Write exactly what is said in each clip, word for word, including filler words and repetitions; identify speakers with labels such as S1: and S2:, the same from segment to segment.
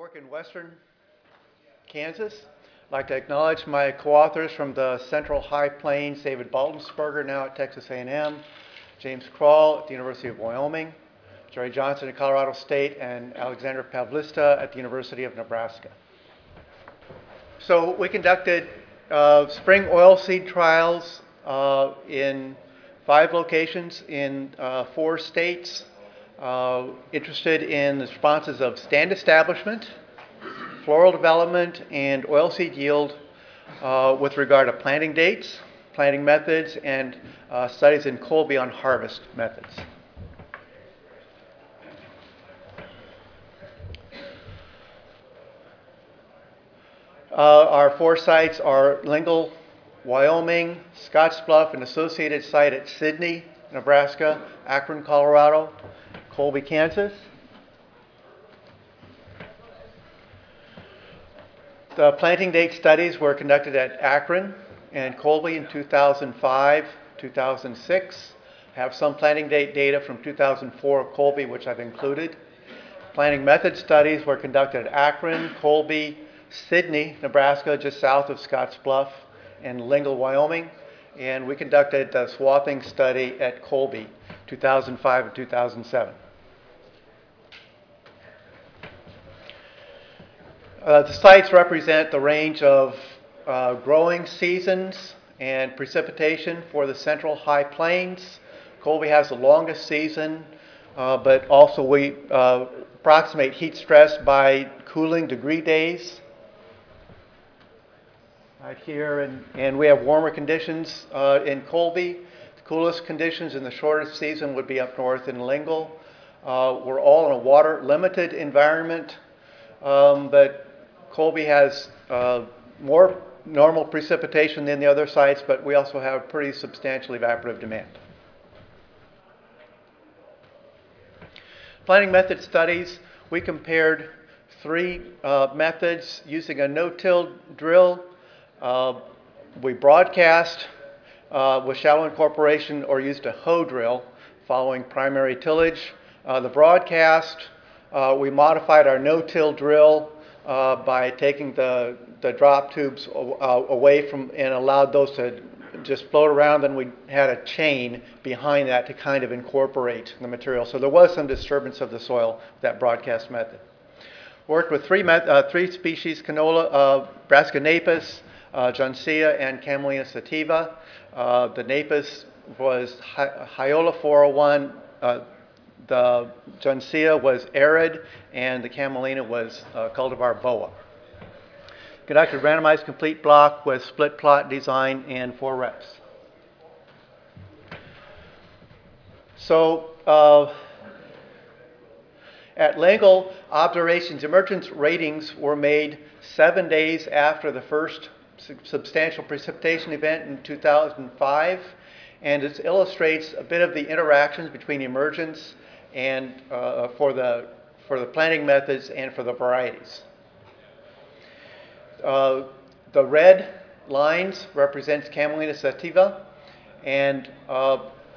S1: work in western Kansas. I'd like to acknowledge my co-authors from the Central High Plains, David Baltensperger, now at Texas A and M, James Kroll at the University of Wyoming, Jerry Johnson at Colorado State, and Alexander Pavlista at the University of Nebraska. So we conducted uh, spring oilseed trials uh, in five locations in uh, four states, uh, interested in the responses of stand establishment, floral development, and oilseed yield uh, with regard to planting dates, planting methods, and uh, studies in Colby on harvest methods. Uh, our four sites are Lingle, Wyoming, Scottsbluff, an associated site at Sidney, Nebraska, Akron, Colorado, Colby, Kansas. The planting date studies were conducted at Akron and Colby in two thousand five, two thousand six. I have some planting date data from two thousand four at Colby, which I've included. Planting method studies were conducted at Akron, Colby, Sidney, Nebraska, just south of Scottsbluff, and Lingle, Wyoming. And we conducted a swathing study at Colby, two thousand five and two thousand seven. Uh, the sites represent the range of uh, growing seasons and precipitation for the Central High Plains. Colby has the longest season, uh, but also we uh, approximate heat stress by cooling degree days. Right here, and, and we have warmer conditions uh, in Colby. The coolest conditions in the shortest season would be up north in Lingle. Uh, we're all in a water-limited environment, um, but Colby has uh, more normal precipitation than the other sites, but we also have pretty substantial evaporative demand. Planting method studies, we compared three uh, methods using a no-till drill. Uh, we broadcast uh, with shallow incorporation or used a hoe drill following primary tillage. Uh, the broadcast, uh, we modified our no-till drill uh, by taking the, the drop tubes uh, away from and allowed those to just float around. Then we had a chain behind that to kind of incorporate the material. So there was some disturbance of the soil with that broadcast method. Worked with three, met, uh, three species, canola, uh, Brassica napus, uh, Johnsia, and Camelina sativa. Uh, the napus was Hy- Hyola four oh one. Uh, the Johnsia was arid, and the Camelina was uh, cultivar boa. Conducted randomized complete block with split plot design and four reps. So uh, at Lingle, observations, emergence ratings were made seven days after the first substantial precipitation event in two thousand five, and it illustrates a bit of the interactions between emergence and uh, for the for the planting methods and for the varieties. Uh, the red lines represents Camelina sativa, and uh,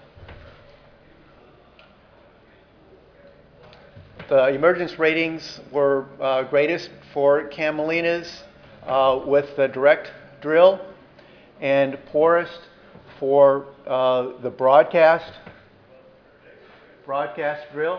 S1: the emergence ratings were uh, greatest for Camelinas uh, with the direct drill, and poorest for uh, the broadcast broadcast drill.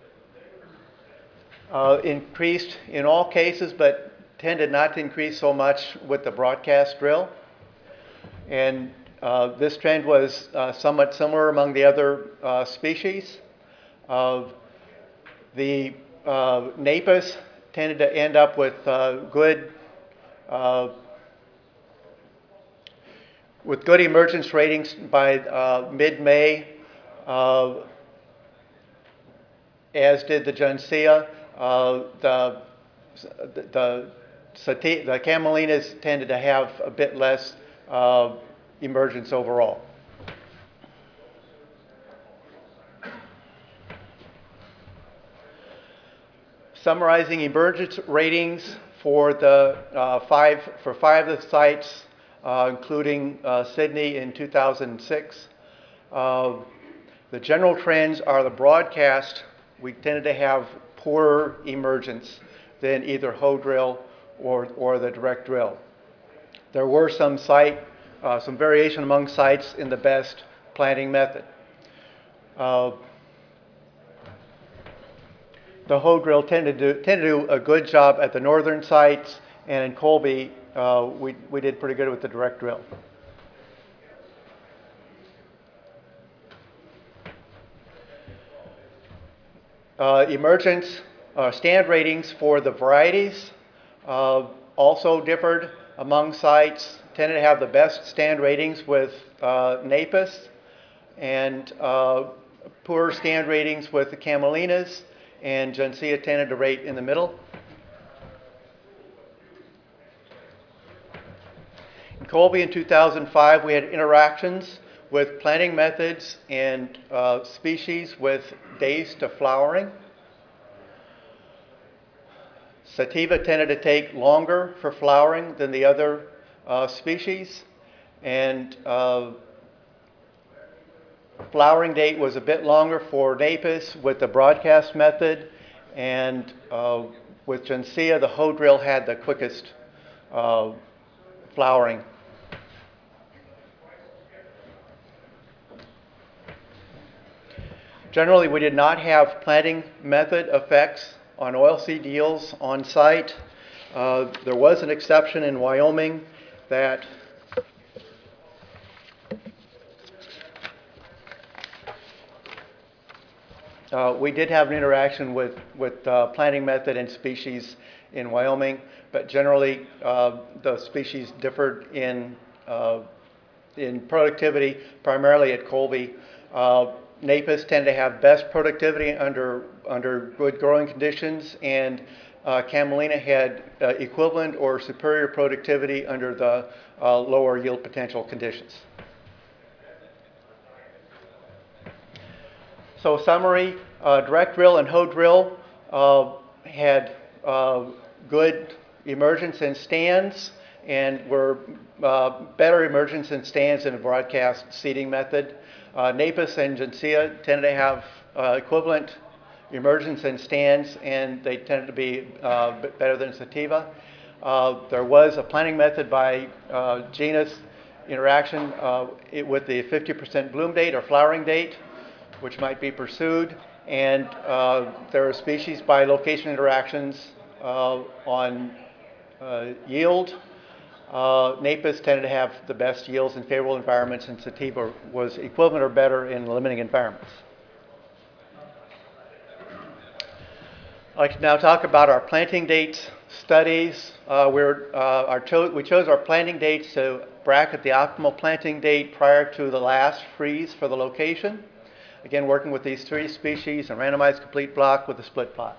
S1: Uh, increased in all cases, but tended not to increase so much with the broadcast drill. And uh, this trend was uh, somewhat similar among the other uh, species. Uh, the uh, napus tended to end up with uh, good uh, with good emergence ratings by uh, mid-May, uh, as did the Johnsia. Uh, the the the, the Camelinas tended to have a bit less uh, emergence overall. Summarizing emergence ratings for the uh, five for five of the sites, uh, including uh, Sidney in two thousand six. Uh, the general trends are the broadcast. We tended to have poorer emergence than either hoe drill or, or the direct drill. There were some site, uh, some variation among sites in the best planting method. Uh, the hoe drill tended to, tended to do a good job at the northern sites, and in Colby, uh, we, we did pretty good with the direct drill. Uh, emergence uh, stand ratings for the varieties uh, also differed among sites. Tended to have the best stand ratings with uh, Napus, and uh, poor stand ratings with the Camelinas, and Gencia tended to rate in the middle. In Colby in two thousand five, we had interactions with planting methods and uh, species with days to flowering. Sativa tended to take longer for flowering than the other uh, species, and uh, flowering date was a bit longer for Napus with the broadcast method, and uh, with Gencia, the hoe drill had the quickest uh, flowering. Generally, we did not have planting method effects on oilseed yields on site. Uh, there was an exception in Wyoming that uh, we did have an interaction with, with uh, planting method and species in Wyoming, but generally uh, the species differed in, uh, in productivity, primarily at Colby. Uh, Napus tend to have best productivity under, under good growing conditions, and uh, Camelina had uh, equivalent or superior productivity under the uh, lower yield potential conditions. So summary, uh, direct drill and hoe drill uh, had uh, good emergence in stands, and were uh, better emergence in stands in a broadcast seeding method. Uh, Napus and Gencia tended to have uh, equivalent emergence in stands, and they tended to be uh, better than Sativa. Uh, there was a planting method by uh, genus interaction uh, it, with the fifty percent bloom date or flowering date, which might be pursued, and uh, there are species by location interactions uh, on uh, yield. Uh, Napus tended to have the best yields in favorable environments, and Sativa was equivalent or better in limiting environments. I'd like to now talk about our planting dates studies. Uh, we're, uh, our cho we chose our planting dates to bracket the optimal planting date prior to the last freeze for the location. Again, working with these three species and randomized complete block with a split plot.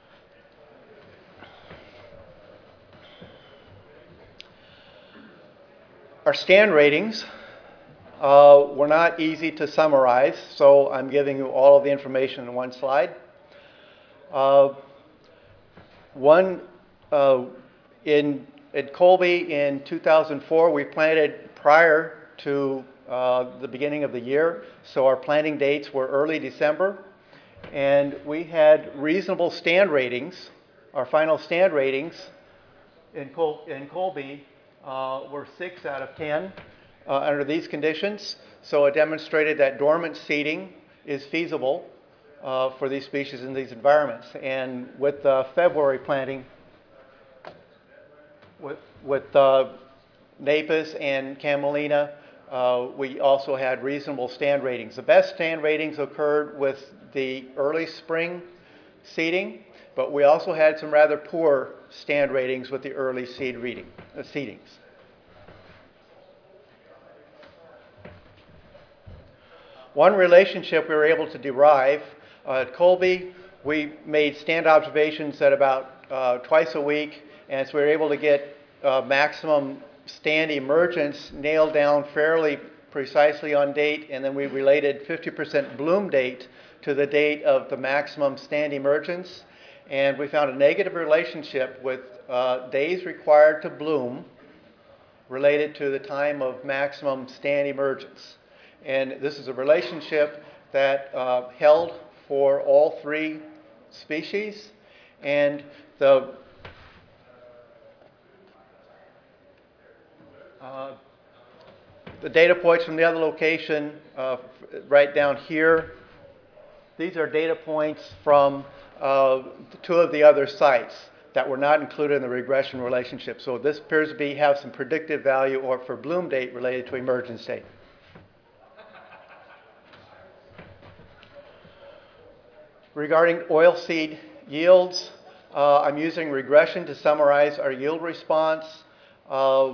S1: Our stand ratings uh, were not easy to summarize, so I'm giving you all of the information in one slide. Uh, one, uh, in at Colby in two thousand four, we planted prior to uh, the beginning of the year, so our planting dates were early December, and we had reasonable stand ratings. Our final stand ratings in, Col in Colby uh, were six out of ten uh, under these conditions, so it demonstrated that dormant seeding is feasible Uh, for these species in these environments. And with uh, February planting, with, with uh, Napus and Camelina, uh, we also had reasonable stand ratings. The best stand ratings occurred with the early spring seeding, but we also had some rather poor stand ratings with the early seed reading, uh, seedings. One relationship we were able to derive Uh, at Colby, we made stand observations at about uh, twice a week, and so we were able to get uh, maximum stand emergence nailed down fairly precisely on date, and then we related fifty percent bloom date to the date of the maximum stand emergence, and we found a negative relationship with uh, days required to bloom related to the time of maximum stand emergence. And this is a relationship that uh, held for all three species, and the Uh, the data points from the other location, uh, right down here, these are data points from uh, two of the other sites that were not included in the regression relationship. So this appears to be have some predictive value or for bloom date related to emergence date. Regarding oilseed yields, uh, I'm using regression to summarize our yield response. Uh,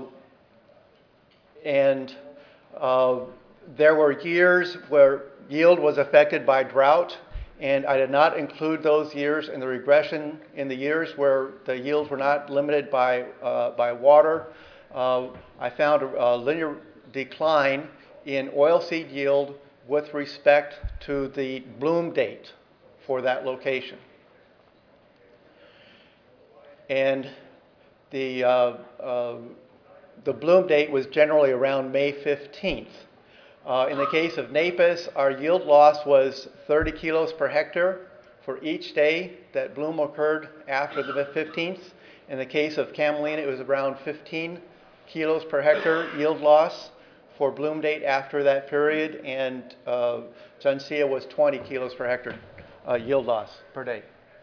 S1: and uh, there were years where yield was affected by drought, and I did not include those years in the regression. In the years where the yields were not limited by, uh, by water, uh, I found a, a linear decline in oilseed yield with respect to the bloom date for that location. And the, uh, uh, the bloom date was generally around May fifteenth. Uh, in the case of Napus, our yield loss was thirty kilos per hectare for each day that bloom occurred after the fifteenth. In the case of Camelina, it was around fifteen kilos per hectare yield loss for bloom date after that period, and uh, Gencia was twenty kilos per hectare uh, yield loss per day.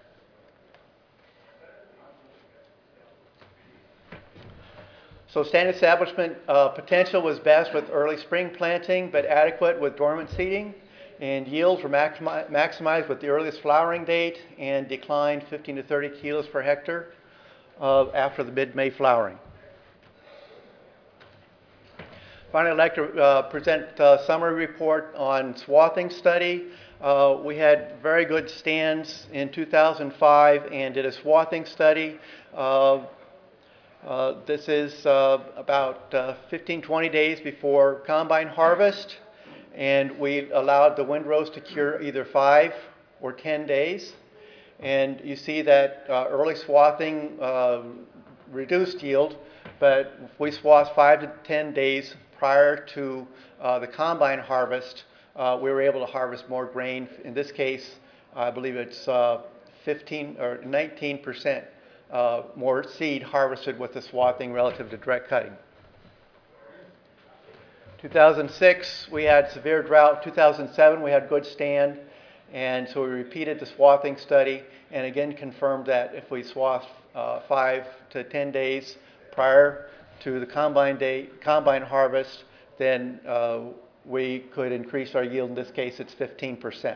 S1: So stand establishment uh, potential was best with early spring planting, but adequate with dormant seeding. And yields were maximi maximized with the earliest flowering date and declined fifteen to thirty kilos per hectare uh, after the mid-May flowering. Finally, I'd like to uh, present a summary report on swathing study. Uh, we had very good stands in two thousand five and did a swathing study. Uh, Uh, this is uh, about uh, fifteen, twenty days before combine harvest, and we allowed the windrows to cure either five or ten days. And you see that uh, early swathing uh, reduced yield, but if we swath five to ten days prior to uh, the combine harvest, uh, we were able to harvest more grain. In this case, I believe it's uh, fifteen or nineteen percent. Uh, more seed harvested with the swathing relative to direct cutting. two thousand six, we had severe drought. two thousand seven, we had good stand. And so we repeated the swathing study and again confirmed that if we swath uh, five to ten days prior to the combine day, combine harvest, then uh, we could increase our yield. In this case, it's fifteen percent.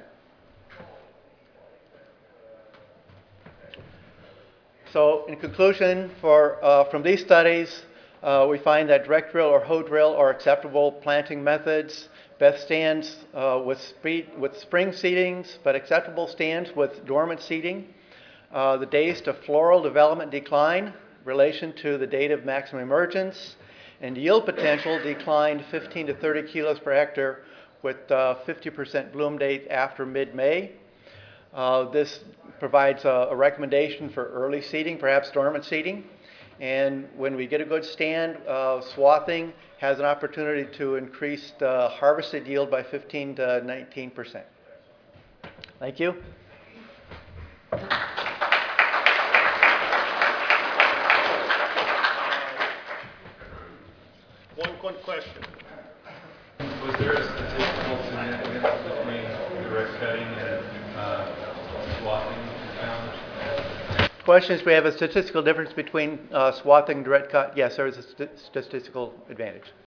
S1: So in conclusion, for, uh, from these studies, uh, we find that direct drill or hoe drill are acceptable planting methods. Best stands uh, with, speed, with spring seedings, but acceptable stands with dormant seeding. Uh, the days to floral development decline, relation to the date of maximum emergence, and yield potential declined fifteen to thirty kilos per hectare with uh, fifty percent bloom date after mid-May. Uh, this provides a, a recommendation for early seeding, perhaps dormant seeding. And when we get a good stand, uh, swathing has an opportunity to increase the harvested yield by fifteen to nineteen percent. Thank you.
S2: One quick question.
S3: Was there a statistical significance between direct cutting and uh, swathing found?
S1: Question is, we have a statistical difference between uh, swathing and direct cut? Yes, there is a st statistical advantage.